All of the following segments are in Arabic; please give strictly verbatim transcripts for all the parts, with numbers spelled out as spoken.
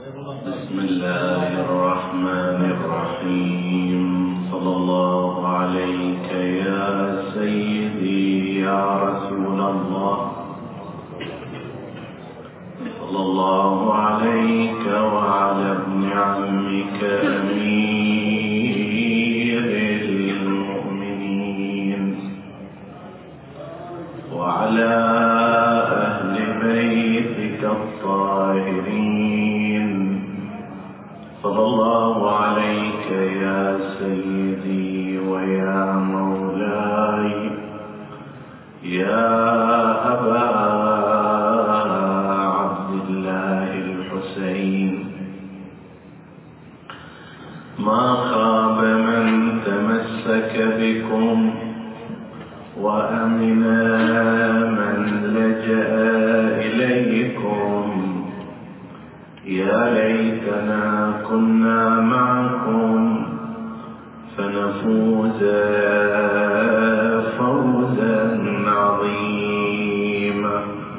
بسم الله الرحمن الرحيم. صلى الله عليك يا سيدي يا رسول الله، صلى الله عليك وعلى ابن عمك أمير المؤمنين وعلى أهل بيتك الطاهرين. صلى الله عليك يا سيدي ويا مولاي يا أبا عبد الله الحسين. ما خاب من تمسك بكم وأمن من لجأ إليكم. يا ليتنا كنا معكم فنفوز فوزا عظيما.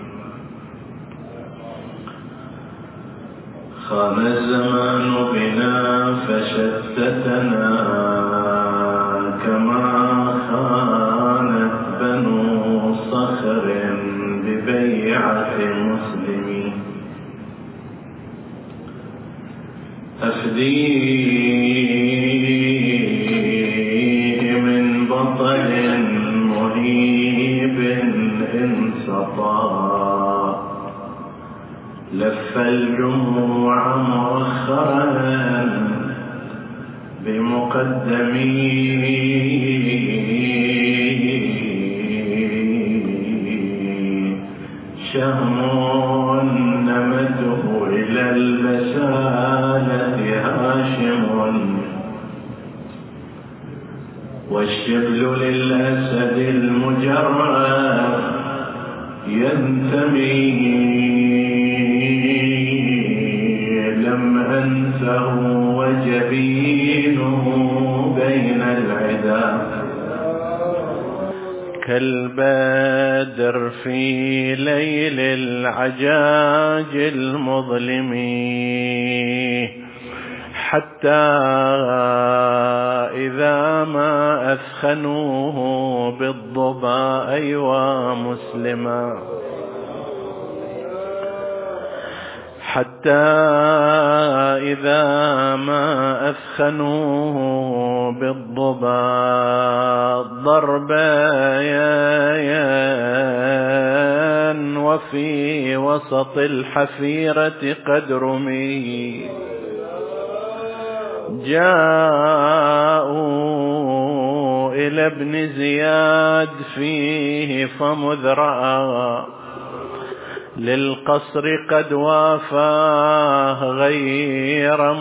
خان الزمان بنا فشتتنا كما خانت بنو صخر ببيعة مسلمين. أفديه من بطل مهيب إن سطى، لف الجموع مؤخرا بمقدمي شهم نمته إلى البسالة هاشم، والشبل للأسد المجرد ينتمي. لم أنسه وجبينه بين العدا كالبدر في ليل العجاج المظلم. حتى إذا ما أثخنوه بالضباء أيوا مسلما، حتى إذا ما أثخنوه بالضباء ضربيان وفي وسط الحفيرة قد رمي. جاءوا إلى ابن زياد فيه فمذ رأى للقصر قد وافاه غير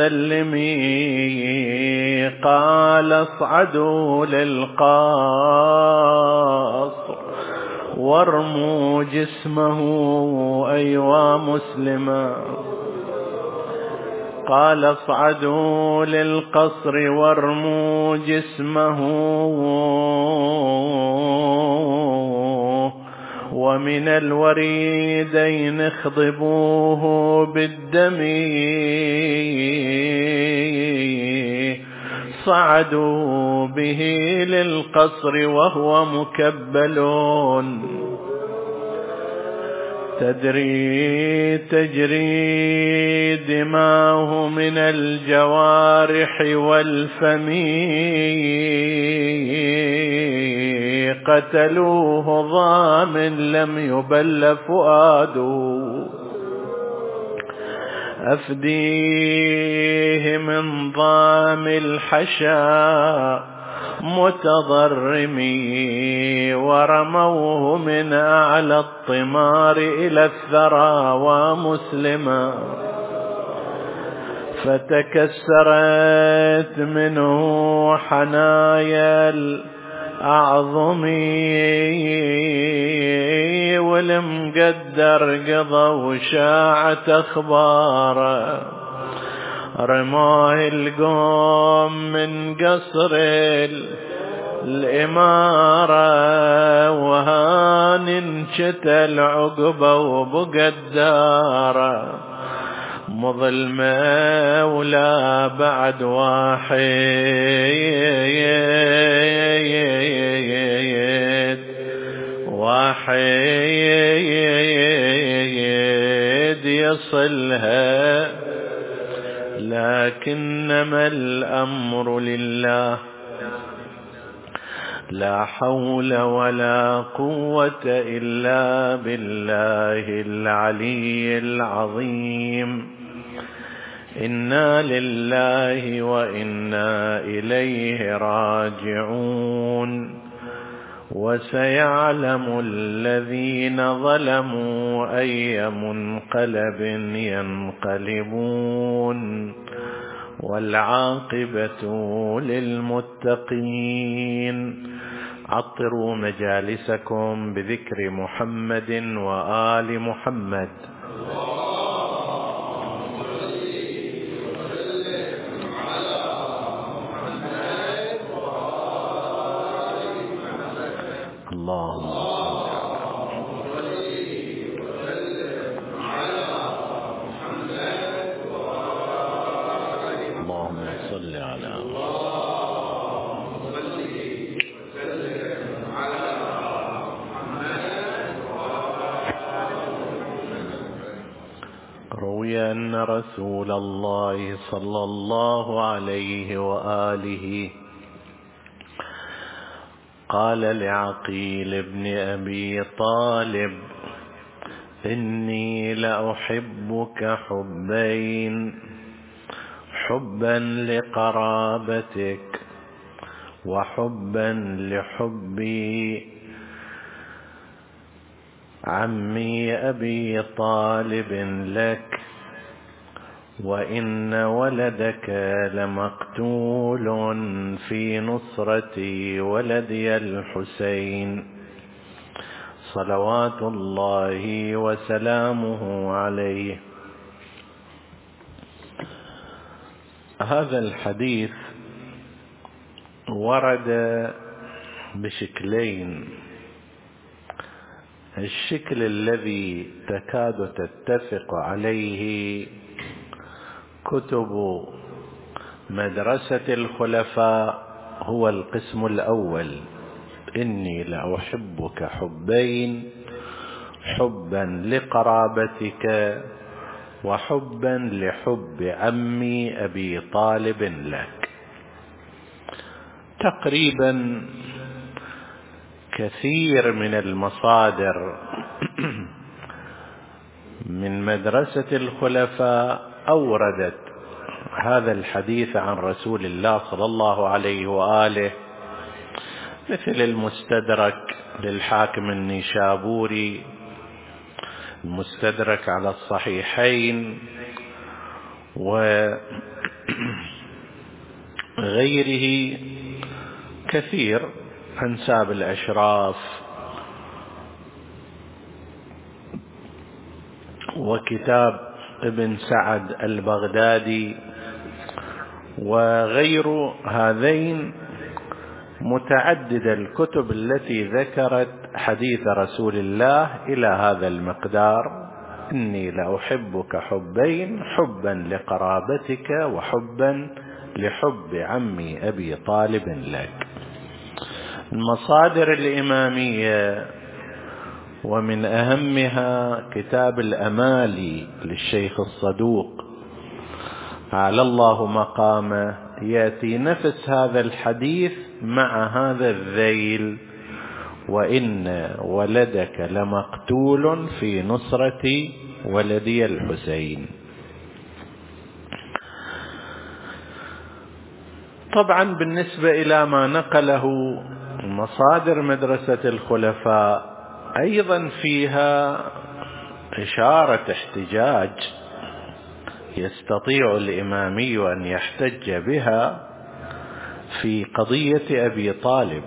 مسلمي. قال اصعدوا للقصر وارموا جسمه أيوا مسلما. قال اصعدوا للقصر وارموا جسمه ومن الوريدين اخضبوه بالدم. صعدوا به للقصر وهو مكبل تدري تجري دماه من الجوارح والفم. قتلوه ضام لم يبل فؤاده. أفديه من ضام الحشا متضرمي. ورموه من أعلى الطمار إلى الثرى ومسلما. فتكسرت منه حنايا الأعظم والمقدر قضى وشاعت أخباره. رماه القوم من قصر الإمارة وهان انشتى العقبة وبقى الدارة. مضى المولى بعد واحد واحد يصلها، لكنما الأمر لله، لا حول ولا قوة إلا بالله العلي العظيم. إنا لله وإنا إليه راجعون. وسيعلم الذين ظلموا أي منقلب ينقلبون، والعاقبة للمتقين. عطروا مجالسكم بذكر محمد وآل محمد. اللهم صل على روي أن رسول الله صلى الله عليه وآله قال لعقيل بن أبي طالب: إني لأحبك حبين، حبا لقرابتك وحبا لحبي عمي أبي طالب لك، وإن ولدك لمقتول في نصرة ولدي الحسين صلوات الله وسلامه عليه. هذا الحديث ورد بشكلين: الشكل الذي تكاد تتفق عليه كتب مدرسة الخلفاء هو القسم الأول: إني لأحبك حبين، حبا لقرابتك وحبا لحب عمي أبي طالب لك. تقريبا كثير من المصادر من مدرسة الخلفاء أوردت هذا الحديث عن رسول الله صلى الله عليه وآله، مثل المستدرك للحاكم النيشابوري، المستدرك على الصحيحين، وغيره كثير، أنساب الأشراف، وكتاب ابن سعد البغدادي، وغير هذين متعدد الكتب التي ذكرت حديث رسول الله إلى هذا المقدار: إني لأحبك حبين، حبا لقرابتك وحبا لحب عمي أبي طالب لك. المصادر الإمامية ومن أهمها كتاب الأمالي للشيخ الصدوق على الله مقامه، يأتي نفس هذا الحديث مع هذا الذيل: وإن ولدك لمقتول في نصرة ولدي الحسين. طبعا بالنسبة إلى ما نقله مصادر مدرسة الخلفاء أيضا فيها إشارة احتجاج يستطيع الإمامي أن يحتج بها في قضية أبي طالب،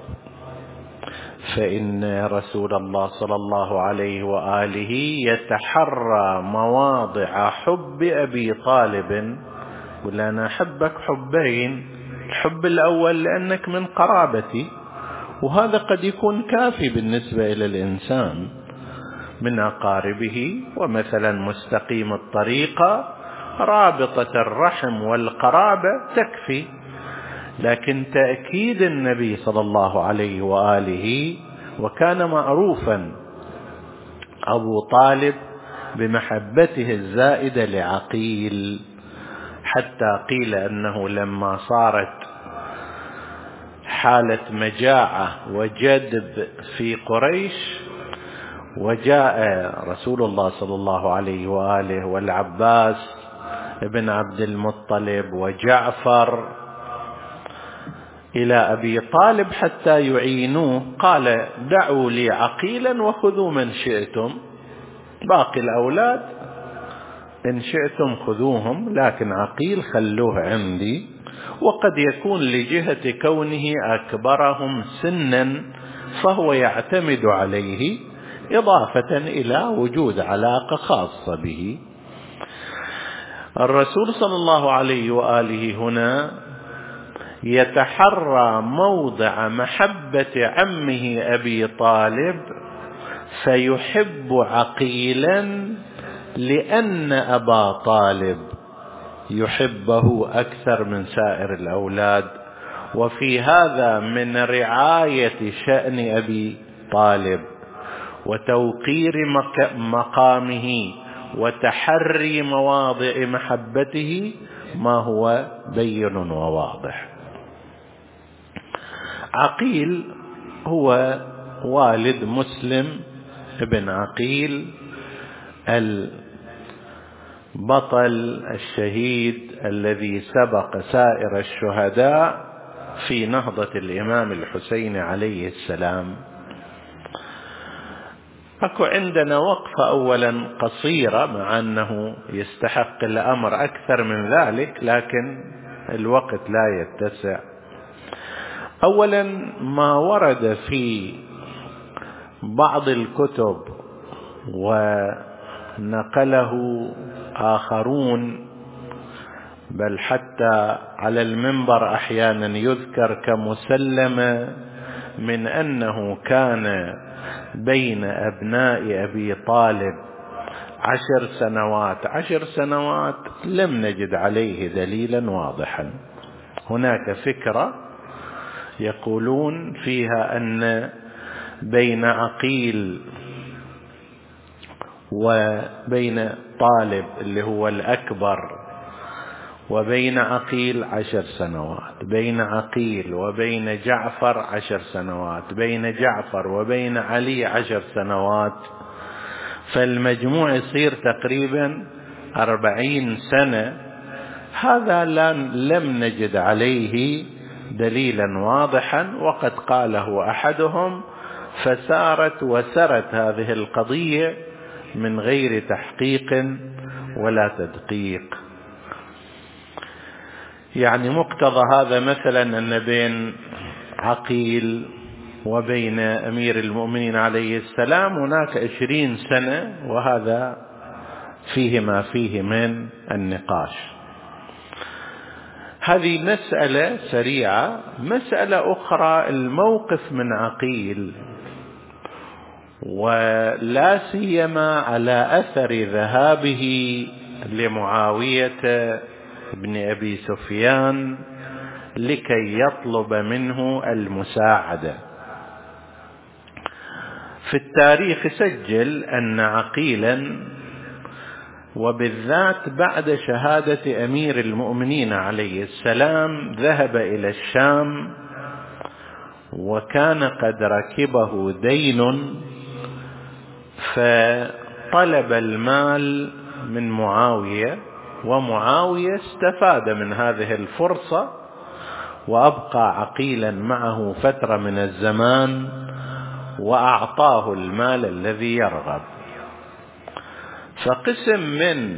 فإن رسول الله صلى الله عليه وآله يتحرى مواضع حب أبي طالب، يقول أنا أحبك حبين: الحب الأول لأنك من قرابتي، وهذا قد يكون كافي بالنسبة إلى الإنسان من أقاربه، ومثلا مستقيم الطريقة رابطة الرحم والقرابة تكفي. لكن تأكيد النبي صلى الله عليه وآله، وكان معروفا أبو طالب بمحبته الزائدة لعقيل، حتى قيل أنه لما صارت حالة مجاعة وجدب في قريش، وجاء رسول الله صلى الله عليه وآله والعباس ابن عبد المطلب وجعفر إلى أبي طالب حتى يعينوه، قال دعوا لي عقيلا وخذوا من شئتم، باقي الأولاد إن شئتم خذوهم، لكن عقيل خلوه عندي. وقد يكون لجهة كونه أكبرهم سنا فهو يعتمد عليه، إضافة إلى وجود علاقة خاصة به. الرسول صلى الله عليه وآله هنا يتحرى موضع محبة عمه أبي طالب، فيحب عقيلا لأن أبا طالب يحبه أكثر من سائر الأولاد. وفي هذا من رعاية شأن أبي طالب وتوقير مقامه وتحري مواضع محبته ما هو بين وواضح. عقيل هو والد مسلم ابن عقيل البطل الشهيد الذي سبق سائر الشهداء في نهضة الإمام الحسين عليه السلام. أكو عندنا وقفة أولا قصيرة، مع أنه يستحق الأمر أكثر من ذلك لكن الوقت لا يتسع. أولا ما ورد في بعض الكتب ونقله آخرون، بل حتى على المنبر أحيانا يذكر كمسلمة، من أنه كان بين أبناء أبي طالب عشر سنوات عشر سنوات لم نجد عليه دليلا واضحا. هناك فكرة يقولون فيها أن بين عقيل وبين طالب اللي هو الأكبر وبين عقيل عشر سنوات، بين عقيل وبين جعفر عشر سنوات، بين جعفر وبين علي عشر سنوات، فالمجموع يصير تقريبا أربعين سنة. هذا لم نجد عليه دليلا واضحا، وقد قاله أحدهم فسارت وسرت هذه القضية من غير تحقيق ولا تدقيق. يعني مقتضى هذا مثلا أن بين عقيل وبين أمير المؤمنين عليه السلام هناك عشرين سنة، وهذا فيه ما فيه من النقاش. هذه مسألة سريعة. مسألة أخرى الموقف من عقيل، ولا سيما على أثر ذهابه لمعاوية ابن أبي سفيان لكي يطلب منه المساعدة. في التاريخ سجل أن عقيلا، وبالذات بعد شهادة أمير المؤمنين عليه السلام، ذهب إلى الشام وكان قد ركبه دين، فطلب المال من معاوية، ومعاوية استفاد من هذه الفرصة وأبقى عقيلا معه فترة من الزمان وأعطاه المال الذي يرغب. فقسم من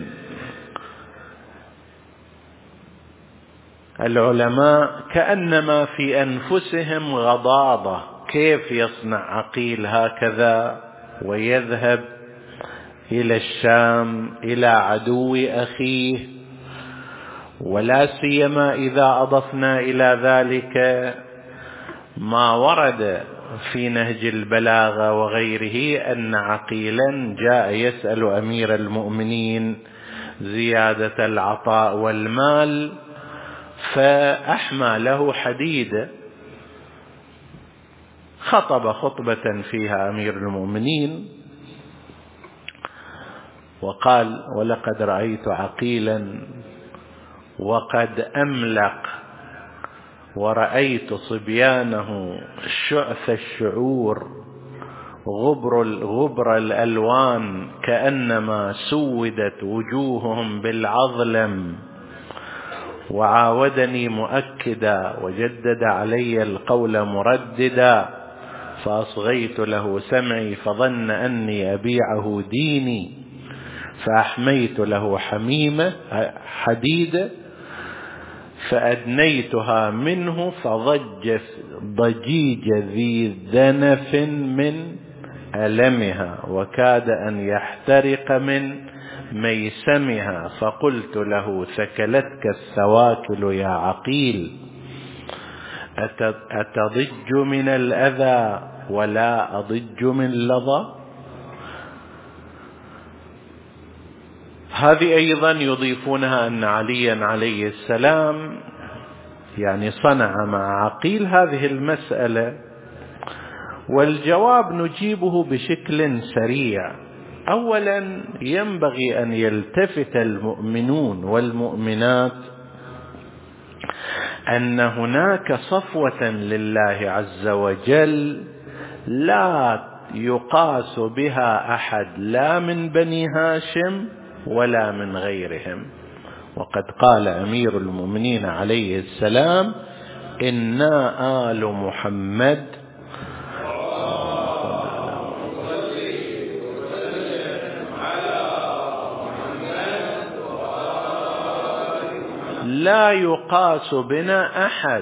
العلماء كأنما في أنفسهم غضاضة، كيف يصنع عقيل هكذا ويذهب إلى الشام إلى عدو أخيه، ولا سيما إذا أضفنا إلى ذلك ما ورد في نهج البلاغة وغيره أن عقيلا جاء يسأل أمير المؤمنين زيادة العطاء والمال، فأحمى له حديدة. خطب خطبة فيها أمير المؤمنين وقال: ولقد رأيت عقيلا وقد أملق، ورأيت صبيانه شعث الشعور غبر, غبر الألوان كأنما سودت وجوههم بالعظلم، وعاودني مؤكدا وجدد علي القول مرددا، فأصغيت له سمعي فظن أني أبيعه ديني، فأحميت له حميمة حديدة فأدنيتها منه فضج ضجيج ذي ذنف من ألمها، وكاد أن يحترق من ميسمها، فقلت له: ثكلتك الثواكل يا عقيل، أتضج من الأذى ولا أضج من لظى. هذه أيضا يضيفونها أن عليا عليه السلام يعني صنع مع عقيل هذه المسألة. والجواب نجيبه بشكل سريع. أولا، ينبغي أن يلتفت المؤمنون والمؤمنات أن هناك صفوة لله عز وجل لا يقاس بها أحد، لا من بني هاشم ولا من غيرهم. وقد قال أمير المؤمنين عليه السلام: إنا آل محمد لا يقاس بنا أحد،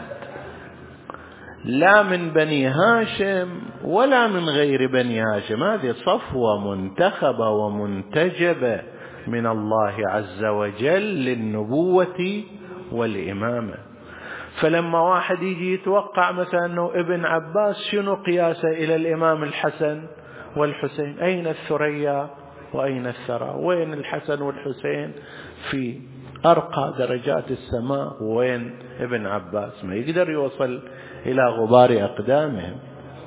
لا من بني هاشم ولا من غير بني هاشم. هذه صفوة منتخبة ومنتجبة من الله عز وجل للنبوة والإمامة. فلما واحد يجي يتوقع مثلا أنه ابن عباس شنو قياسه إلى الإمام الحسن والحسين، أين الثريا وأين الثرى؟ وين الحسن والحسين في أرقى درجات السماء، وين ابن عباس؟ ما يقدر يوصل إلى غبار أقدامهم.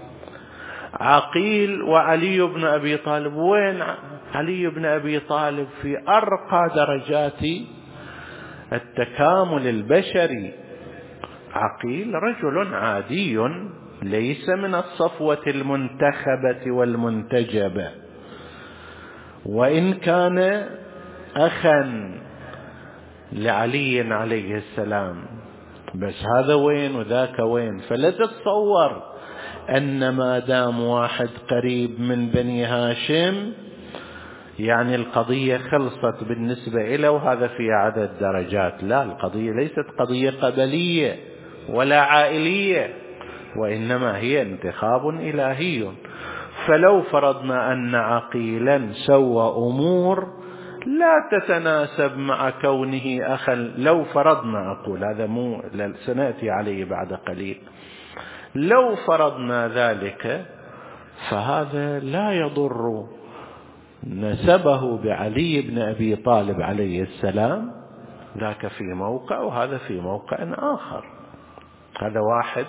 عقيل وعلي بن أبي طالب، وين علي بن أبي طالب في أرقى درجات التكامل البشري. عقيل رجل عادي ليس من الصفوة المنتخبة والمنتجبة، وإن كان أخا لعلي عليه السلام، بس هذا وين وذاك وين. فلا تتصور أن ما دام واحد قريب من بني هاشم يعني القضية خلصت بالنسبة إليه وهذا في عدد درجات. لا، القضية ليست قضية قبلية ولا عائلية، وإنما هي انتخاب إلهي. فلو فرضنا أن عقيلا سوى أمور لا تتناسب مع كونه أخا، لو فرضنا، أقول هذا مو سنأتي عليه بعد قليل، لو فرضنا ذلك فهذا لا يضر نسبه بعلي بن أبي طالب عليه السلام، ذاك في موقع وهذا في موقع آخر. هذا واحد.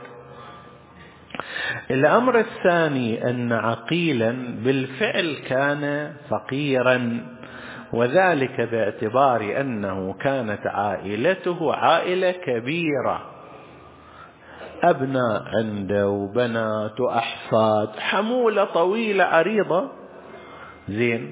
الأمر الثاني أن عقيلا بالفعل كان فقيرا، وذلك باعتبار أنه كانت عائلته عائلة كبيرة، أبناء عنده وبنات وأحفاد، حمولة طويلة عريضة زين.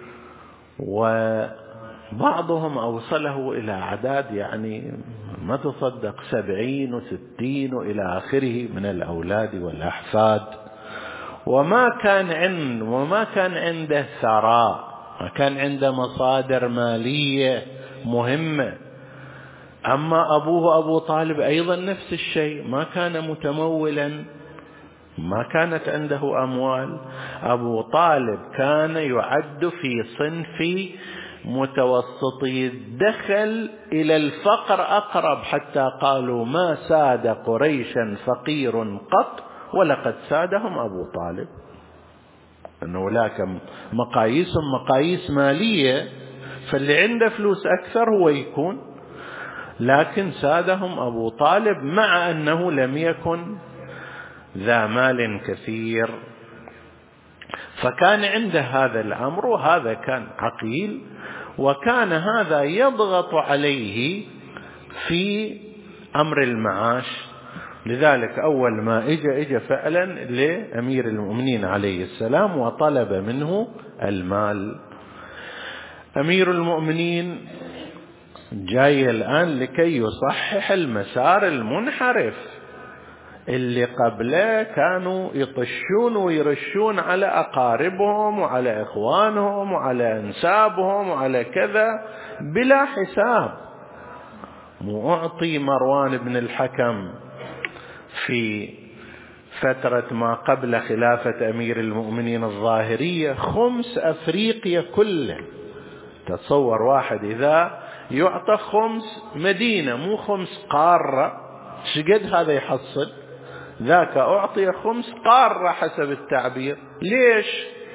وبعضهم أوصله إلى أعداد يعني ما تصدق سبعين وستين وإلى آخره من الأولاد والأحفاد. وما كان عند وما كان عنده ثراء، ما كان عنده مصادر مالية مهمة. أما أبوه أبو طالب أيضا نفس الشيء، ما كان متمولا، ما كانت عنده أموال. أبو طالب كان يعد في صنف متوسطي الدخل إلى الفقر أقرب، حتى قالوا ما ساد قريشا فقير قط ولقد سادهم أبو طالب. أنه هناك مقاييس مقاييس مالية فاللي عنده فلوس أكثر هو يكون. لكن سادهم أبو طالب مع أنه لم يكن ذا مال كثير، فكان عنده هذا الأمر، وهذا كان عقيل، وكان هذا يضغط عليه في أمر المعاش. لذلك أول ما إجا إجا فعلا لأمير المؤمنين عليه السلام وطلب منه المال. أمير المؤمنين جاي الآن لكي يصحح المسار المنحرف اللي قبله كانوا يطشون ويرشون على أقاربهم وعلى إخوانهم وعلى أنسابهم وعلى كذا بلا حساب. وأعطي مروان بن الحكم في فترة ما قبل خلافة أمير المؤمنين الظاهرية خمس أفريقيا كله. تصور واحد إذا يعطى خمس مدينة مو خمس قارة، شقد هذا يحصل؟ ذاك أعطي خمس قارة حسب التعبير. ليش؟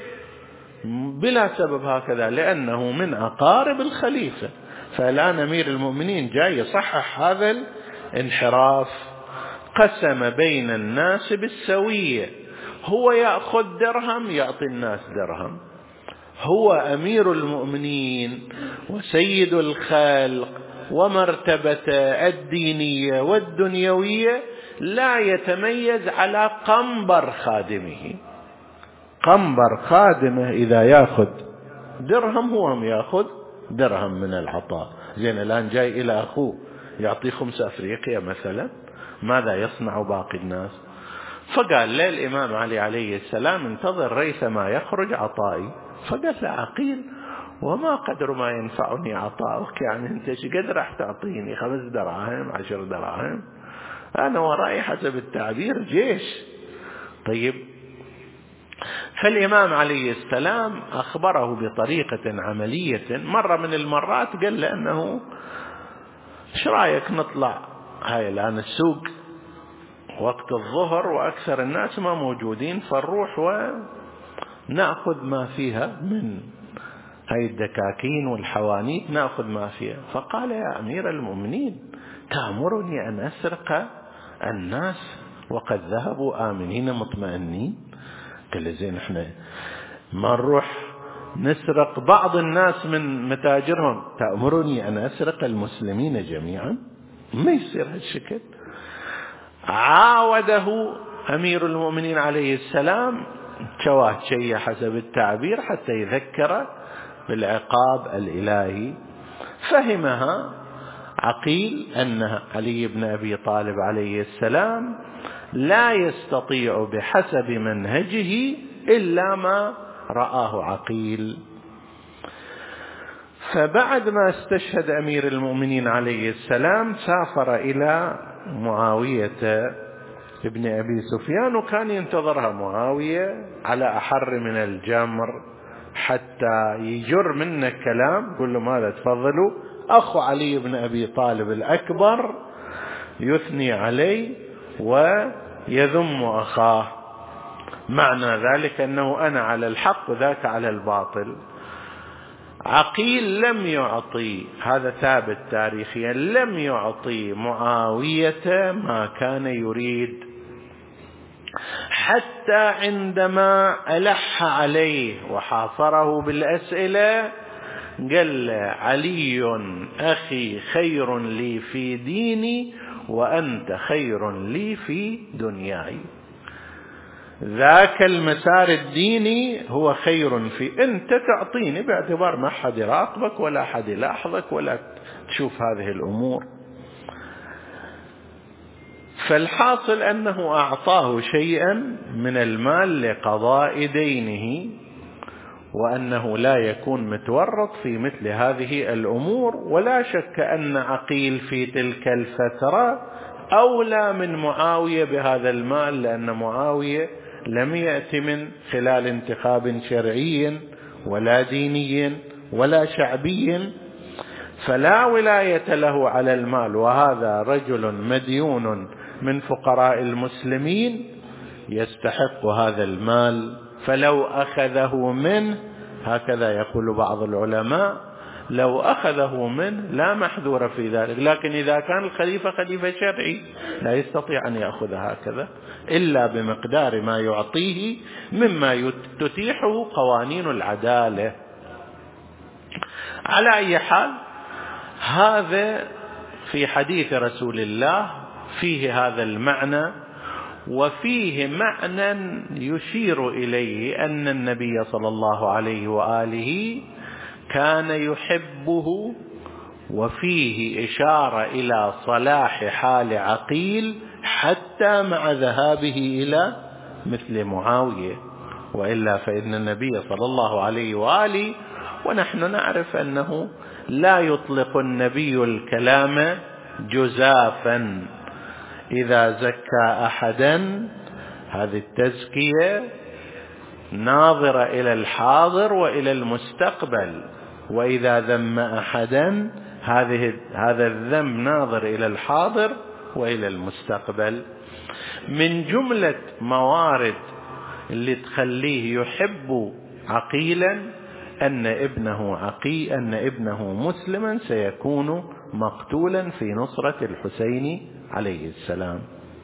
بلا سبب هكذا، لأنه من أقارب الخليفة. فالآن أمير المؤمنين جاي يصحح هذا الانحراف. قسم بين الناس بالسوية، هو يأخذ درهم يعطي الناس درهم. هو أمير المؤمنين وسيد الخلق ومرتبته الدينية والدنيوية لا يتميز على قنبر خادمه. قنبر خادمه إذا يأخذ درهم هو يأخذ درهم من العطاء. زين الآن جاي إلى أخوه يعطي خمس أفريقيا مثلا، ماذا يصنع باقي الناس؟ فقال له الإمام علي عليه السلام انتظر ريثما يخرج عطائي. فقال له عقيل وما قدر ما ينفعني عطاؤك؟ يعني انت ايش قد راح تعطيني؟ خمس دراهم عشر دراهم؟ انا ورائي حسب التعبير جيش. طيب، فالإمام عليه السلام أخبره بطريقة عملية. مرة من المرات قال له أنه ايش رأيك نطلع هاي الآن السوق وقت الظهر وأكثر الناس ما موجودين، فنروح ونأخذ ما فيها من هاي الدكاكين والحوانيت، نأخذ ما فيها. فقال يا أمير المؤمنين تأمرني أن أسرق الناس وقد ذهبوا آمنين مطمئنين؟ قال زين احنا ما نروح نسرق بعض الناس من متاجرهم، تأمرني أن أسرق المسلمين جميعا؟ ما يصير هالشكل. عاوده أمير المؤمنين عليه السلام شواه شيء حسب التعبير حتى يذكر بالعقاب الإلهي. فهمها عقيل أن علي بن أبي طالب عليه السلام لا يستطيع بحسب منهجه إلا ما رآه عقيل. فبعد ما استشهد أمير المؤمنين عليه السلام سافر إلى معاوية ابن أبي سفيان، وكان ينتظرها معاوية على أحر من الجمر حتى يجر منه كلام. قل له ماذا تفضلوا؟ أخو علي بن أبي طالب الأكبر يثني عليه ويذم أخاه، معنى ذلك أنه أنا على الحق وذاك على الباطل. عقيل لم يعطي، هذا ثابت تاريخيا، لم يعطي معاوية ما كان يريد، حتى عندما ألح عليه وحاصره بالأسئلة قال علي أخي خير لي في ديني وأنت خير لي في دنياي. ذاك المسار الديني هو خير في، أنت تعطيني باعتبار ما حد يراقبك ولا حد يلاحظك ولا تشوف هذه الأمور. فالحاصل أنه أعطاه شيئا من المال لقضاء دينه، وأنه لا يكون متورط في مثل هذه الأمور. ولا شك أن عقيل في تلك الفترة أولى من معاوية بهذا المال، لأن معاوية لم يأتي من خلال انتخاب شرعي ولا ديني ولا شعبي، فلا ولاية له على المال، وهذا رجل مديون من فقراء المسلمين يستحق هذا المال. فلو أخذه منه، هكذا يقول بعض العلماء، لو أخذه منه لا محذور في ذلك، لكن إذا كان الخليفة خليفة شرعي لا يستطيع أن يأخذ هكذا إلا بمقدار ما يعطيه مما تتيحه قوانين العدالة. على أي حال، هذا في حديث رسول الله فيه هذا المعنى، وفيه معنى يشير إليه أن النبي صلى الله عليه وآله كان يحبه، وفيه إشارة إلى صلاح حال عقيل حتى مع ذهابه إلى مثل معاوية، وإلا فإن النبي صلى الله عليه وآله، ونحن نعرف أنه لا يطلق النبي الكلام جزافا، إذا زكى أحدا هذه التزكية ناظرة إلى الحاضر وإلى المستقبل، وإذا ذم أحدا هذه هذا الذم ناظر إلى الحاضر وإلى المستقبل. من جملة موارد اللي تخليه يحب عقيلا أن ابنه عقي أن ابنه مسلما سيكون مقتولا في نصرة الحسين عليه السلام.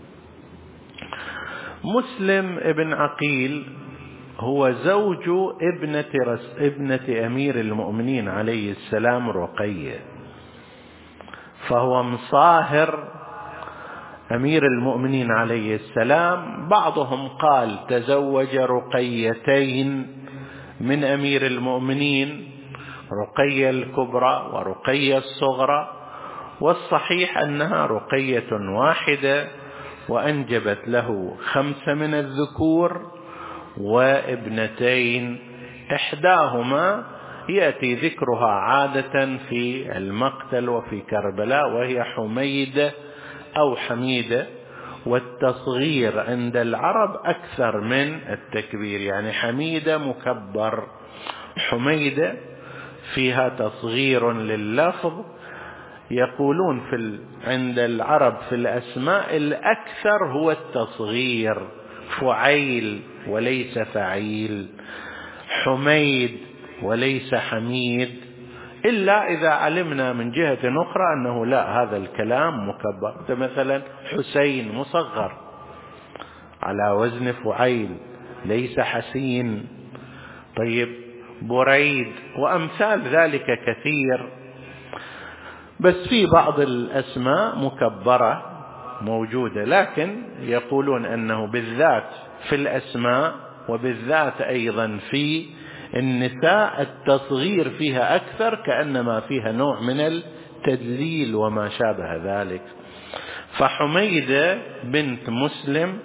مسلم ابن عقيل هو زوج ابنة, رس ابنة أمير المؤمنين عليه السلام رقية، فهو مصاهر أمير المؤمنين عليه السلام. بعضهم قال تزوج رقيتين من أمير المؤمنين، رقية الكبرى ورقية الصغرى، والصحيح أنها رقية واحدة، وأنجبت له خمسة من الذكور وابنتين، إحداهما يأتي ذكرها عادة في المقتل وفي كربلاء، وهي حميدة أو حميدة، والتصغير عند العرب أكثر من التكبير، يعني حميدة مكبر، حميدة فيها تصغير لللفظ. يقولون في ال... عند العرب في الأسماء الأكثر هو التصغير، فعيل وليس فعيل، حميد وليس حميد، إلا إذا علمنا من جهة أخرى أنه لا، هذا الكلام مكبر. مثلا حسين مصغر على وزن فعيل، ليس حسين. طيب بريد وأمثال ذلك كثير، بس في بعض الأسماء مكبرة موجودة، لكن يقولون أنه بالذات في الأسماء وبالذات أيضا في النساء التصغير فيها أكثر، كأنما فيها نوع من التدليل وما شابه ذلك. فحميدة بنت مسلم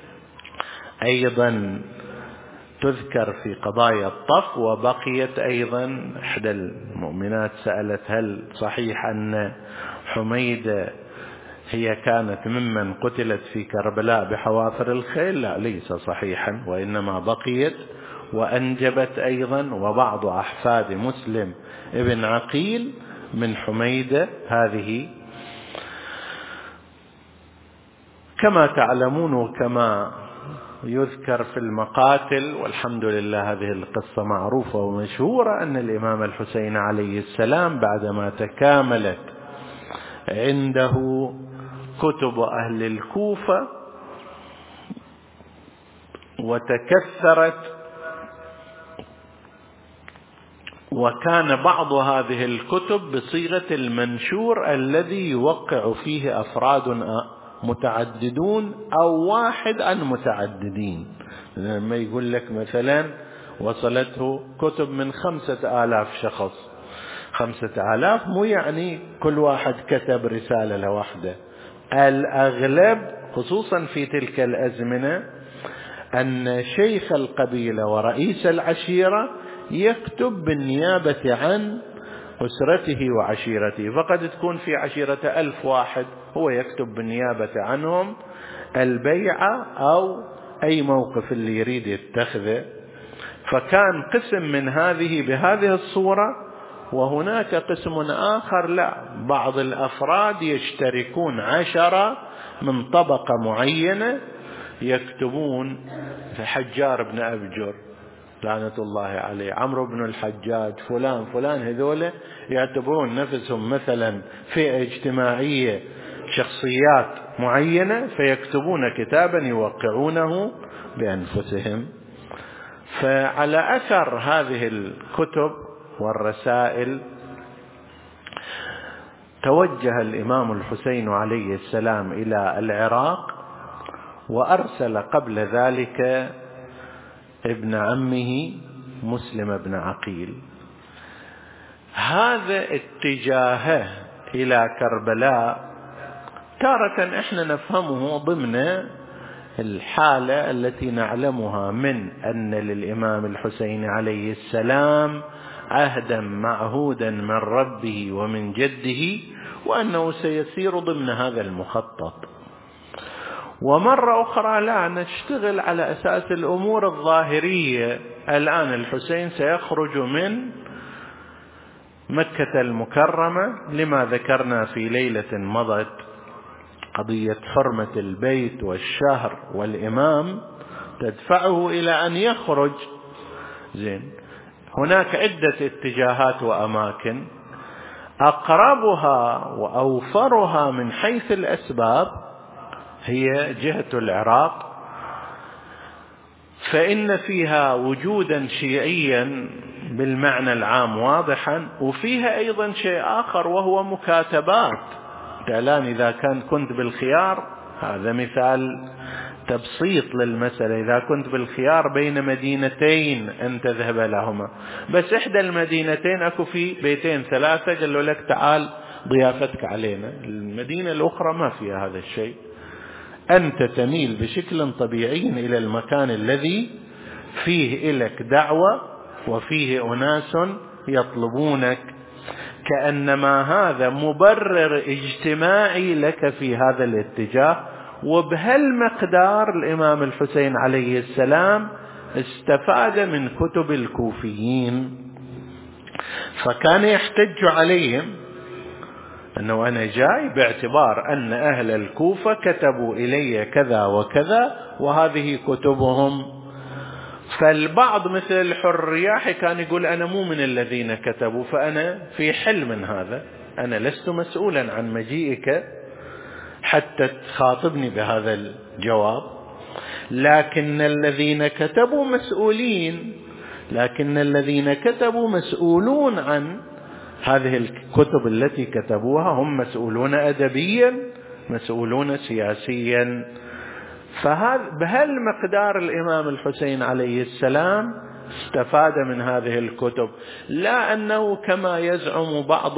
أيضا تذكر في قضايا الطف، وبقيت أيضا إحدى المؤمنات سألت هل صحيح أن حميدة هي كانت ممن قتلت في كربلاء بحوافر الخيل؟ لا، ليس صحيحا، وإنما بقيت وأنجبت أيضا، وبعض أحفاد مسلم ابن عقيل من حميدة هذه. كما تعلمون وكما يذكر في المقاتل، والحمد لله هذه القصة معروفة ومشهورة، أن الإمام الحسين عليه السلام بعدما تكاملت عنده كتب أهل الكوفة وتكثرت، وكان بعض هذه الكتب بصيغة المنشور الذي يوقع فيه أفراد متعددون أو واحد عن متعددين. لما يقول لك مثلا وصلته كتب من خمسة آلاف شخص، خمسة آلاف مو يعني كل واحد كتب رسالة لوحده. الأغلب خصوصا في تلك الأزمنة أن شيخ القبيلة ورئيس العشيرة يكتب بالنيابة عن أسرته وعشيرته، فقد تكون في عشيرة ألف واحد، هو يكتب بالنيابة عنهم البيعة أو أي موقف اللي يريد يتخذه. فكان قسم من هذه بهذه الصورة، وهناك قسم آخر لا، بعض الأفراد يشتركون عشرة من طبقة معينة يكتبون. في حجار بن أبجر لعنة الله عليه، عمرو بن الحجاج، فلان فلان، هذول يعتبرون نفسهم مثلا فئة اجتماعية، شخصيات معينة، فيكتبون كتابا يوقعونه بأنفسهم. فعلى أثر هذه الكتب والرسائل توجه الإمام الحسين عليه السلام إلى العراق، وأرسل قبل ذلك ابن عمه مسلم بن عقيل. هذا اتجاهه إلى كربلاء تارة احنا نفهمه ضمن الحالة التي نعلمها من أن للإمام الحسين عليه السلام عهدا معهودا من ربه ومن جده، وأنه سيسير ضمن هذا المخطط. ومرة أخرى لا نشتغل على أساس الأمور الظاهرية. الآن الحسين سيخرج من مكة المكرمة لما ذكرنا في ليلة مضت، قضية حرمة البيت والشهر والإمام تدفعه إلى أن يخرج. زين، هناك عدة اتجاهات وأماكن، أقربها وأوفرها من حيث الأسباب هي جهة العراق، فإن فيها وجودا شيعيا بالمعنى العام واضحا، وفيها أيضا شيء آخر وهو مكاتبات. الآن إذا كان كنت بالخيار، هذا مثال تبسيط للمسألة، إذا كنت بالخيار بين مدينتين أن تذهب لهما، بس إحدى المدينتين أكو في بيتين ثلاثة قالوا لك تعال ضيافتك علينا، المدينة الأخرى ما فيها هذا الشيء، أنت تميل بشكل طبيعي إلى المكان الذي فيه إلك دعوة وفيه أناس يطلبونك، كأنما هذا مبرر اجتماعي لك في هذا الاتجاه. وبهالمقدار الإمام الحسين عليه السلام استفاد من كتب الكوفيين، فكان يحتج عليهم أنه أنا جاي باعتبار أن أهل الكوفة كتبوا إلي كذا وكذا وهذه كتبهم. فالبعض مثل الحر الرياحي كان يقول أنا مو من الذين كتبوا، فأنا في حل من هذا، أنا لست مسؤولا عن مجيئك حتى تخاطبني بهذا الجواب، لكن الذين كتبوا مسؤولين، لكن الذين كتبوا مسؤولون عن هذه الكتب التي كتبوها، هم مسؤولون أدبيا، مسؤولون سياسيا. فهذا بهالمقدار الإمام الحسين عليه السلام استفاد من هذه الكتب، لا أنه كما يزعم بعض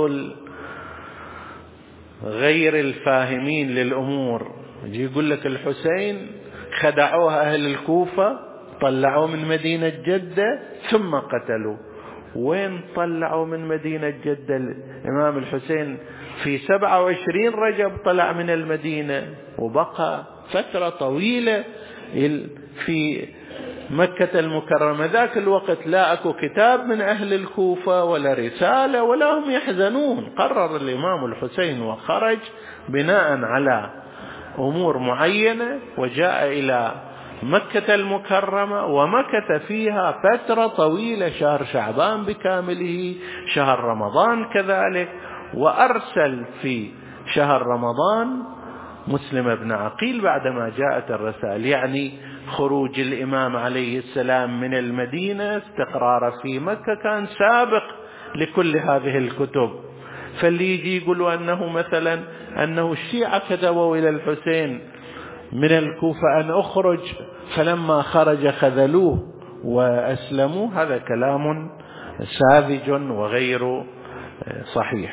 غير الفاهمين للأمور يجي يقول لك الحسين خدعوها أهل الكوفة، طلعوا من مدينة جدة ثم قتلوا. وين طلعوا من مدينة جدة الإمام الحسين؟ في سبعة وعشرين رجب طلع من المدينة وبقى فترة طويلة في مكة المكرمة. ذاك الوقت لا أكو كتاب من أهل الكوفة ولا رسالة ولا هم يحزنون. قرر الإمام الحسين وخرج بناء على أمور معينة وجاء إلى مكة المكرمة ومكث فيها فترة طويلة، شهر شعبان بكامله، شهر رمضان كذلك، وأرسل في شهر رمضان مسلم بن عقيل بعدما جاءت الرسائل. يعني خروج الإمام عليه السلام من المدينة استقرار في مكة كان سابق لكل هذه الكتب. فاللي يجي يقولوا أنه مثلا أنه الشيعة كتبوا إلى الحسين من الكوفة أن أخرج، فلما خرج خذلوه وأسلموا، هذا كلام ساذج وغير صحيح.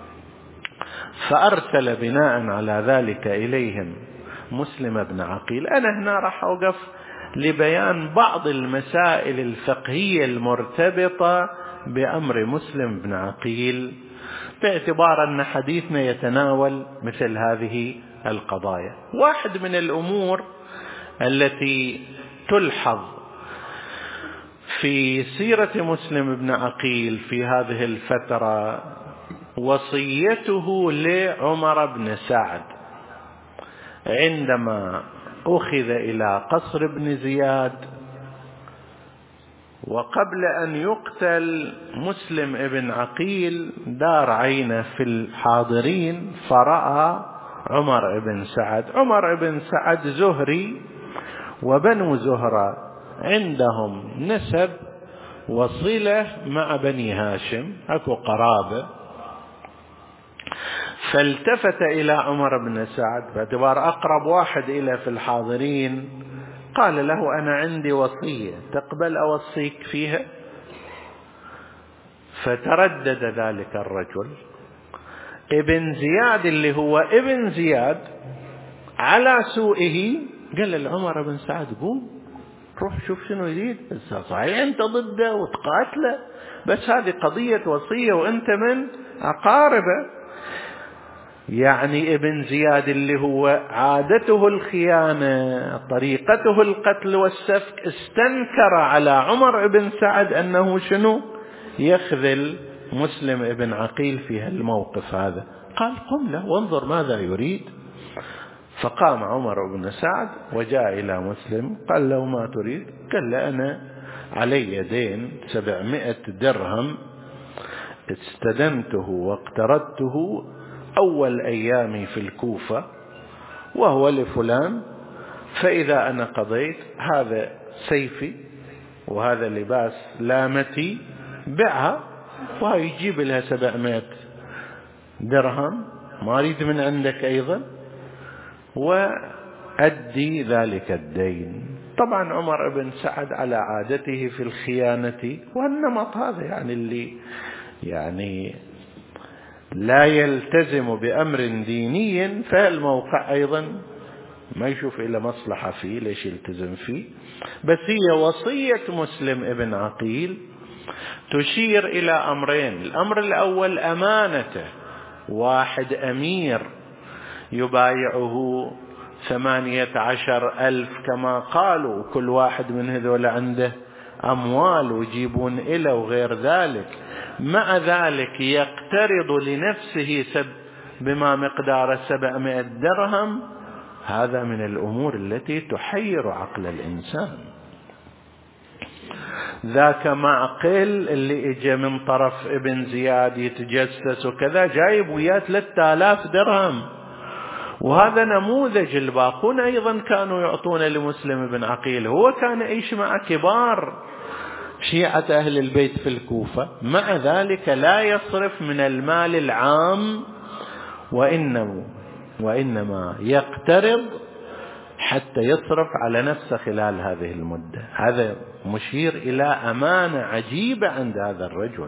فأرسل بناء على ذلك إليهم مسلم بن عقيل. أنا هنا راح أوقف لبيان بعض المسائل الفقهية المرتبطة بأمر مسلم بن عقيل، باعتبار أن حديثنا يتناول مثل هذه القضايا. واحد من الأمور التي تلحظ في سيرة مسلم بن عقيل في هذه الفترة وصيته لعمر بن سعد عندما أخذ إلى قصر ابن زياد وقبل أن يقتل مسلم ابن عقيل دار عينه في الحاضرين فرأى عمر بن سعد. عمر بن سعد زهري، وبنو زهرة عندهم نسب وصلة مع بني هاشم، أكو قرابة. فالتفت إلى عمر بن سعد باعتبار أقرب واحد إلى في الحاضرين، قال له: أنا عندي وصية، تقبل أوصيك فيها؟ فتردد ذلك الرجل. ابن زياد اللي هو ابن زياد على سوءه قال لعمر بن سعد: قوم روح شوف شنو يريد، صحيح أنت ضده وتقاتله، بس هذه قضية وصية وأنت من أقاربه. يعني ابن زياد اللي هو عادته الخيانة، طريقته القتل والسفك، استنكر على عمر بن سعد أنه شنو يخذل مسلم ابن عقيل في هالموقف هذا. قال: قم له وانظر ماذا يريد. فقام عمر بن سعد وجاء إلى مسلم، قال له: ما تريد؟ قال له: أنا علي دين سبعمائة درهم استدمته واقترضته أول أيامي في الكوفة، وهو لفلان، فإذا أنا قضيت هذا سيفي وهذا لباس لامتي، بعها وهي يجيب لها سبعمائة درهم، ما أريد من عندك أيضا، وأدي ذلك الدين. طبعا عمر بن سعد على عادته في الخيانة والنمط هذا، يعني اللي يعني لا يلتزم بأمر ديني فالموقع أيضا ما يشوف إلا مصلحة فيه، ليش يلتزم فيه. بس هي وصية مسلم ابن عقيل تشير إلى أمرين. الأمر الأول أمانته، واحد أمير يبايعه ثمانية عشر ألف كما قالوا، كل واحد من هذول عنده أموال ويجيبون إله وغير ذلك، مع ذلك يقترض لنفسه سب بما مقدار سبعمائة درهم. هذا من الأمور التي تحير عقل الإنسان. ذاك معقل اللي اجى من طرف ابن زياد يتجسس وكذا، جايب وياه ثلاثة آلاف درهم، وهذا نموذج. الباقون أيضا كانوا يعطون لمسلم بن عقيل، هو كان يعيش مع كبار شيعة أهل البيت في الكوفة، مع ذلك لا يصرف من المال العام، وإنما, وإنما يقترض حتى يصرف على نفسه خلال هذه المدة. هذا مشير إلى أمانة عجيبة عند هذا الرجل.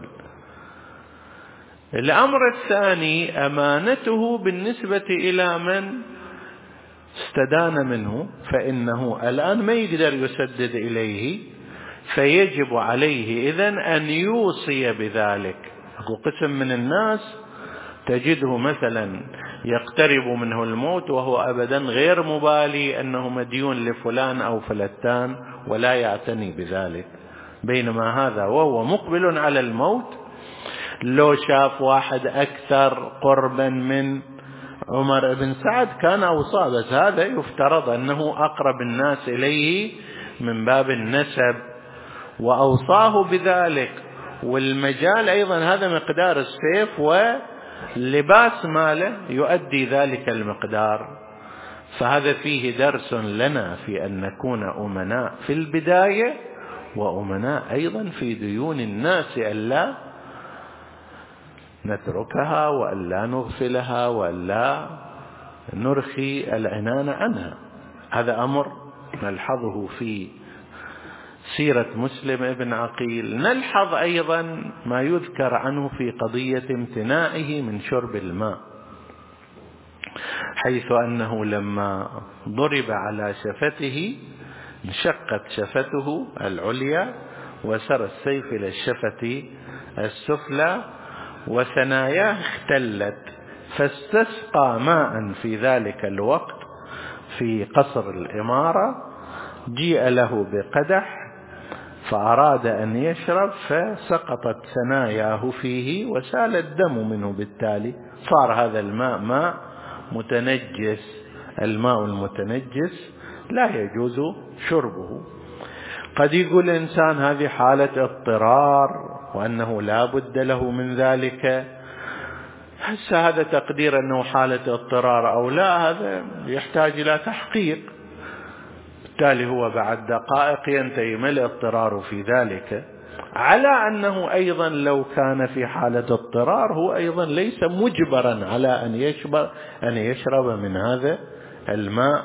الأمر الثاني أمانته بالنسبة إلى من استدان منه، فإنه الآن ما يقدر يسدد إليه، فيجب عليه إذن أن يوصي بذلك. قسم من الناس تجده مثلا يقترب منه الموت وهو أبدا غير مبالي أنه مديون لفلان أو فلتان ولا يعتني بذلك، بينما هذا وهو مقبل على الموت لو شاف واحد أكثر قربا من عمر بن سعد كان أوصى، بس هذا يفترض أنه أقرب الناس إليه من باب النسب وأوصاه بذلك. والمجال أيضا هذا مقدار السيف ولباس ماله يؤدي ذلك المقدار. فهذا فيه درس لنا في أن نكون أمناء في البداية، وأمناء أيضا في ديون الناس، ألا نتركها وألا نغفلها وألا نرخي العنان عنها. هذا أمر نلحظه في سيرة مسلم ابن عقيل. نلحظ أيضا ما يذكر عنه في قضية امتناعه من شرب الماء، حيث أنه لما ضرب على شفته انشقت شفته العليا وسر السيف إلى الشفة السفلى وثناياه اختلت، فاستسقى ماء في ذلك الوقت في قصر الإمارة، جيء له بقدح فأراد أن يشرب فسقطت ثناياه فيه وسال الدم منه، بالتالي صار هذا الماء ماء متنجس. الماء المتنجس لا يجوز شربه. قد يقول الإنسان هذه حالة اضطرار وأنه لا بد له من ذلك. هسه هذا تقدير أنه حالة اضطرار أو لا، هذا يحتاج إلى تحقيق، بالتالي هو بعد دقائق ينتهي ما الاضطرار في ذلك. على أنه أيضا لو كان في حالة اضطرار هو أيضا ليس مجبرا على أن يشرب, أن يشرب من هذا الماء.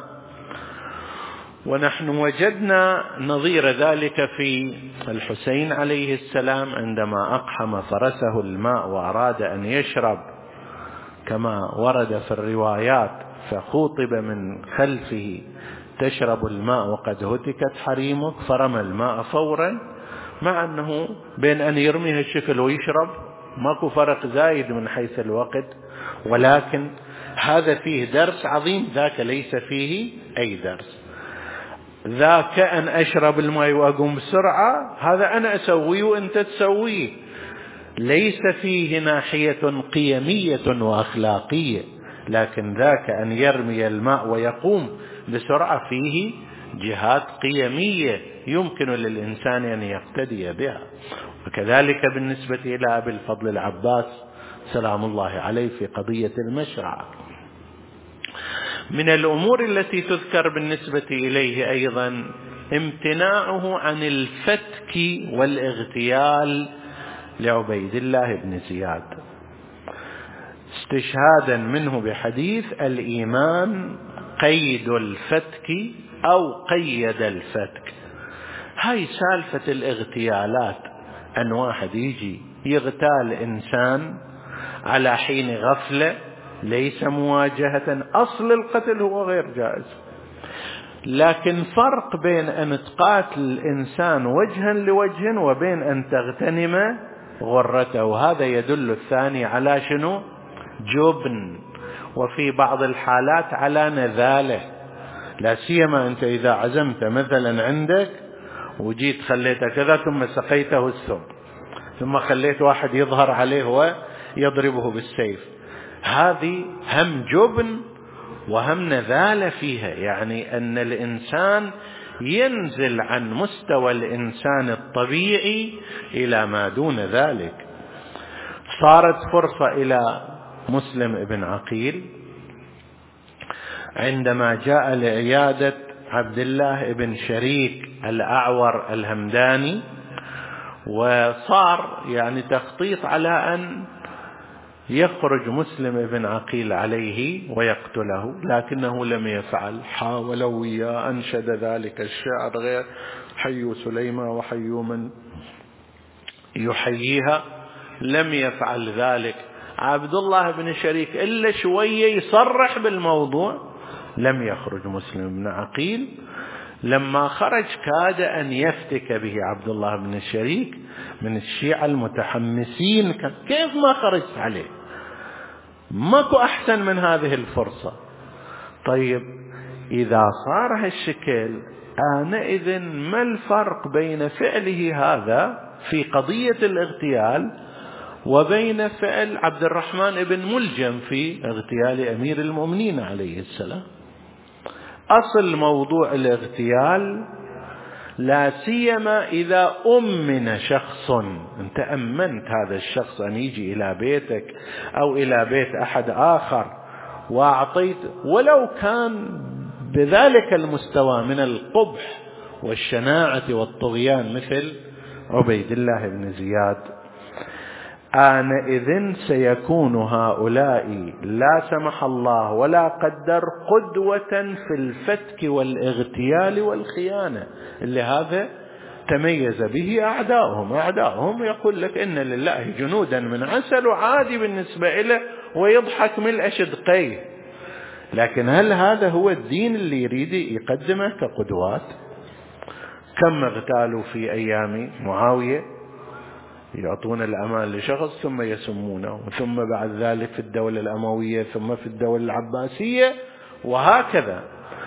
ونحن وجدنا نظير ذلك في الحسين عليه السلام عندما أقحم فرسه الماء وأراد أن يشرب كما ورد في الروايات، فخوطب من خلفه: تشرب الماء وقد هتكت حريمك، فرمى الماء فورا، مع أنه بين أن يرميه الشكل ويشرب ماكو فرق زايد من حيث الوقت، ولكن هذا فيه درس عظيم، ذاك ليس فيه أي درس. ذاك أن أشرب الماء وأقوم بسرعة، هذا أنا أسويه وأنت تسويه، ليس فيه ناحية قيمية وأخلاقية. لكن ذاك أن يرمي الماء ويقوم بسرعة فيه جهات قيمية يمكن للإنسان أن يقتدي بها. وكذلك بالنسبة إلى أبي الفضل العباس سلام الله عليه في قضية المشرع. من الأمور التي تذكر بالنسبة إليه أيضا امتناعه عن الفتك والاغتيال لعبيد الله بن زياد، استشهادا منه بحديث: الإيمان قيد الفتك أو قيد الفتك. هاي سالفة الاغتيالات، أن واحد يجي يغتال إنسان على حين غفلة ليس مواجهة، أصل القتل هو غير جائز، لكن فرق بين أن تقاتل الإنسان وجها لوجه وبين أن تغتنم غرته، وهذا يدل الثاني على شنو؟ جبن، وفي بعض الحالات على نذالة. لا سيما أنت إذا عزمت مثلا عندك وجيت خليته كذا ثم سقيته السم ثم خليت واحد يظهر عليه ويضربه بالسيف، هذه هم جبن وهم نذالة فيها، يعني أن الإنسان ينزل عن مستوى الإنسان الطبيعي إلى ما دون ذلك. صارت فرصة إلى مسلم ابن عقيل عندما جاء لعيادة عبد الله ابن شريك الأعور الهمداني، وصار يعني تخطيط على أن يخرج مسلم ابن عقيل عليه ويقتله، لكنه لم يفعل. حاولوا وياه، أنشد ذلك الشعر: غير حي سليمة وحي من يحييها، لم يفعل ذلك. عبد الله بن شريك إلا شوية يصرح بالموضوع، لم يخرج مسلم بن عقيل. لما خرج كاد أن يفتك به عبد الله بن شريك من الشيعة المتحمسين، كيف ما خرجت عليه؟ ماكو أحسن من هذه الفرصة. طيب إذا صار هالشكل، آنئذ ما الفرق بين فعله هذا في قضية الاغتيال وبين فعل عبد الرحمن بن ملجم في اغتيال أمير المؤمنين عليه السلام؟ أصل موضوع الاغتيال، لا سيما إذا أمن شخص، أنت أمنت هذا الشخص أن يجي إلى بيتك أو إلى بيت أحد آخر وأعطيت، ولو كان بذلك المستوى من القبح والشناعة والطغيان مثل عبيد الله بن زياد، آنئذ سيكون هؤلاء لا سمح الله ولا قدر قدوة في الفتك والاغتيال والخيانة، اللي هذا تميز به أعداؤهم. أعداؤهم يقول لك إن لله جنودا من عسل، وعادي بالنسبة إليه ويضحك ملء شدقيه. لكن هل هذا هو الدين اللي يريد يقدمه كقدوات؟ كم اغتالوا في أيام معاوية، يعطون الأمان لشخص ثم يسمونه، ثم بعد ذلك في الدولة الأموية، ثم في الدولة العباسية، وهكذا.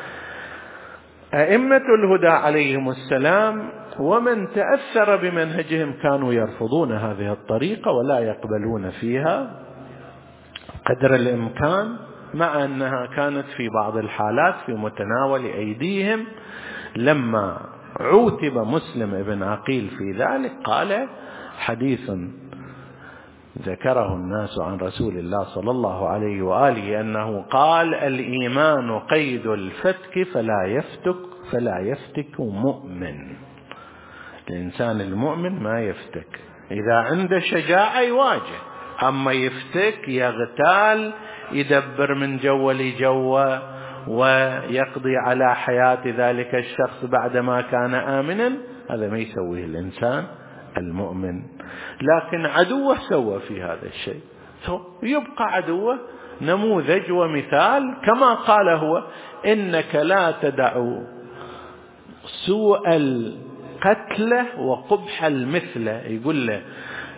أئمة الهدى عليهم السلام ومن تأثر بمنهجهم كانوا يرفضون هذه الطريقة ولا يقبلون فيها قدر الإمكان، مع أنها كانت في بعض الحالات في متناول أيديهم. لما عوتب مسلم بن عقيل في ذلك، قال حديث ذكره الناس عن رسول الله صلى الله عليه وآله أنه قال: الإيمان قيد الفتك فلا يفتك فلا يفتك مؤمن. الإنسان المؤمن ما يفتك، إذا عنده شجاعة يواجه، أما يفتك يغتال، يدبر من جو لجو ويقضي على حياة ذلك الشخص بعدما كان آمنا، هذا ما يسويه الإنسان المؤمن. لكن عدوه سوى في هذا الشيء، يبقى عدوه نموذج ومثال، كما قال هو: إنك لا تدع سوء القتلة وقبح المثلة. يقول له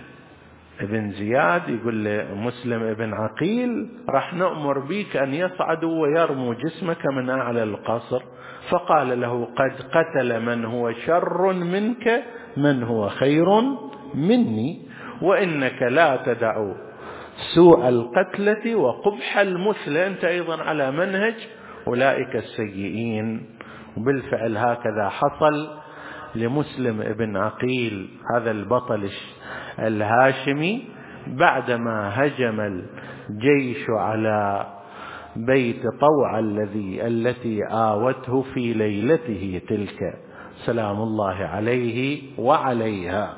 ابن زياد، يقول له مسلم ابن عقيل: راح نأمر بك أن يصعدوا ويرموا جسمك من أعلى القصر. فقال له: قد قتل من هو شر منك من هو خير مني، وإنك لا تدع سوء القتلة وقبح المثلة. أنت أيضا على منهج أولئك السيئين. وبالفعل هكذا حصل لمسلم ابن عقيل هذا البطل الهاشمي، بعدما هجم الجيش على بيت طوع الذي التي آوته في ليلته تلك سلام الله عليه وعليها،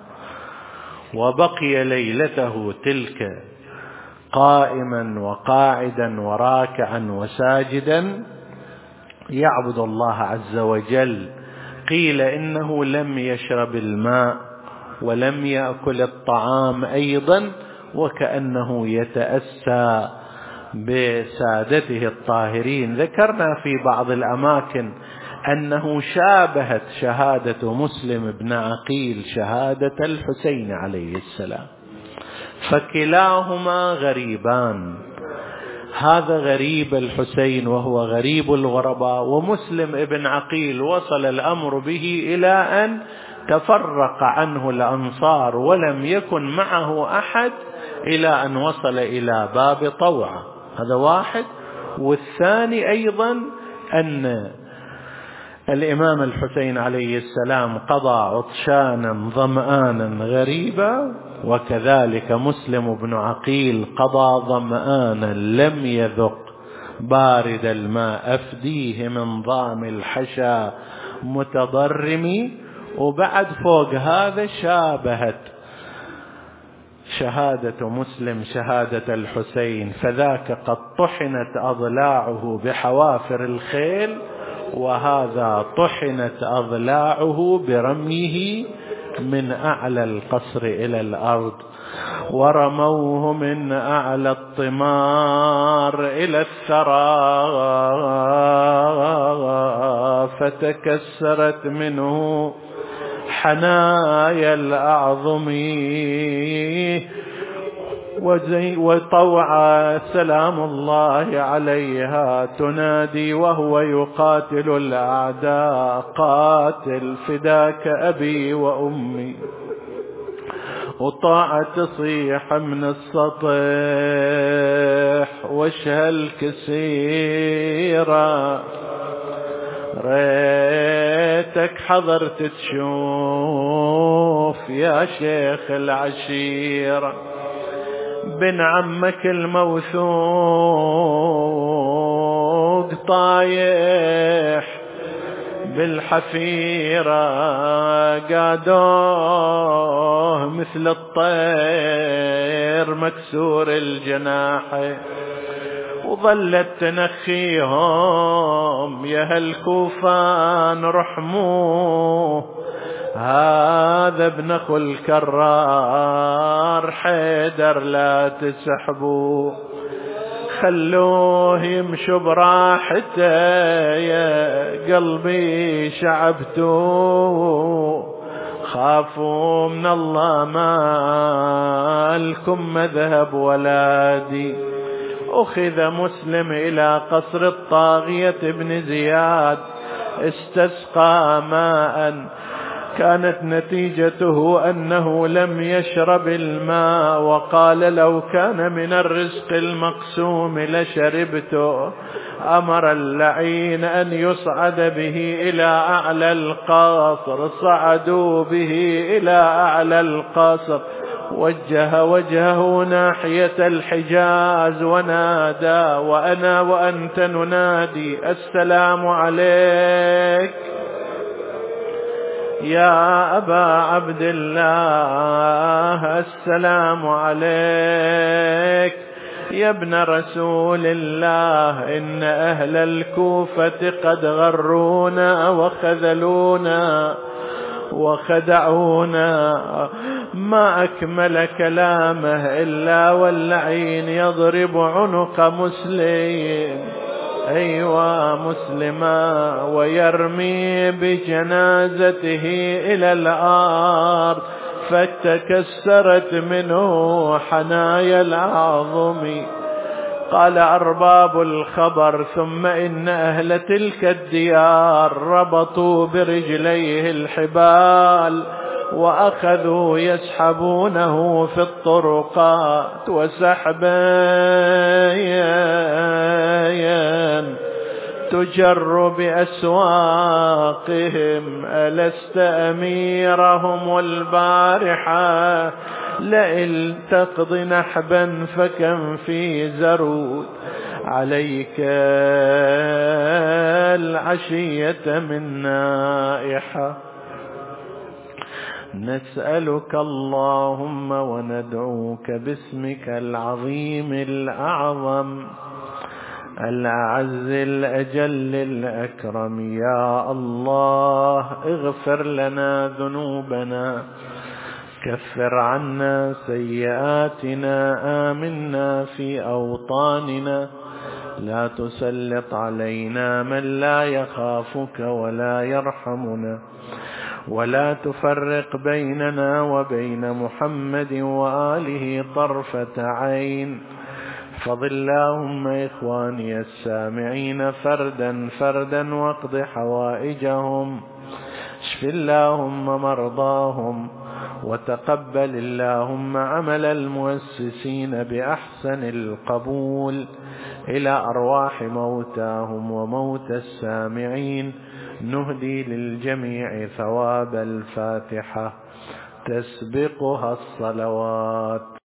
وبقي ليلته تلك قائما وقاعدا وراكعا وساجدا يعبد الله عز وجل. قيل إنه لم يشرب الماء ولم يأكل الطعام أيضا، وكأنه يتأسى بسادته الطاهرين. ذكرنا في بعض الأماكن أنه شابهت شهادة مسلم بن عقيل شهادة الحسين عليه السلام، فكلاهما غريبان، هذا غريب الحسين وهو غريب الغرباء، ومسلم ابن عقيل وصل الأمر به إلى أن تفرق عنه الأنصار ولم يكن معه أحد إلى أن وصل إلى باب طوعة. هذا واحد. والثاني أيضا أن الإمام الحسين عليه السلام قضى عطشانا ظمآنا غريبا، وكذلك مسلم بن عقيل قضى ظمآنا لم يذق بارد الماء أفديه من ضام الحشا متضرمي. وبعد فوق هذا شابهت شهادة مسلم شهادة الحسين، فذاك قد طحنت أضلاعه بحوافر الخيل، وهذا طحنت أضلاعه برميه من أعلى القصر إلى الأرض، ورموه من أعلى الطمار إلى الثرى، فتكسرت منه حنايا الأعظم، وطوع سلام الله عليها تنادي وهو يقاتل الأعداء: قاتل فداك أبي وأمي. وطاعة تصيح من السطح: وجه الكسيرة ريتك حضرت تشوف يا شيخ العشيرة بن عمك الموثوق طايح بالحفيرة، قادوه مثل الطير مكسور الجناح، وظلت تنخيهم يا هالكوفان رحموه، هذا ابن اخو الكرار حيدر لا تسحبوه، خلوه يمشوا براحته يا قلبي شعبتوه، خافوا من الله ما لكم مذهب ولادي. أخذ مسلم إلى قصر الطاغية بن زياد، استسقى ماء كانت نتيجته أنه لم يشرب الماء، وقال لو كان من الرزق المقسوم لشربته. أمر اللعين أن يصعد به إلى أعلى القصر، صعدوا به إلى أعلى القصر، وجه وجهه ناحية الحجاز ونادى، وأنا وأنت ننادي السلام عليك يا أبا عبد الله، السلام عليك يا ابن رسول الله، إن أهل الكوفة قد غرونا وخذلونا وخدعونا. ما أكمل كلامه إلا واللعين يضرب عنق مسلم، أيوة مسلما، ويرمي بجنازته إلى الأرض، فتكسرت منه حنايا العظم. قال أرباب الخبر: ثم إن أهل تلك الديار ربطوا برجليه الحبال وأخذوا يسحبونه في الطرقات، وسحبا تجر بأسواقهم. ألست أميرهم البارحة؟ لئن تقض نحبا فكم في زرود، عليك العشية من نائحة. نسألك اللهم وندعوك باسمك العظيم الأعظم الأعز الأجل الأكرم، يا الله اغفر لنا ذنوبنا، كفر عنا سيئاتنا، آمنا في أوطاننا، لا تسلط علينا من لا يخافك ولا يرحمنا، ولا تفرق بيننا وبين محمد وآله طرفة عين. احفظ اللهم إخواني السامعين فردا فردا، واقض حوائجهم، اشف اللهم مرضاهم، وتقبل اللهم عمل المؤسسين بأحسن القبول إلى أرواح موتاهم وموت السامعين. نهدي للجميع ثواب الفاتحة تسبقها الصلوات.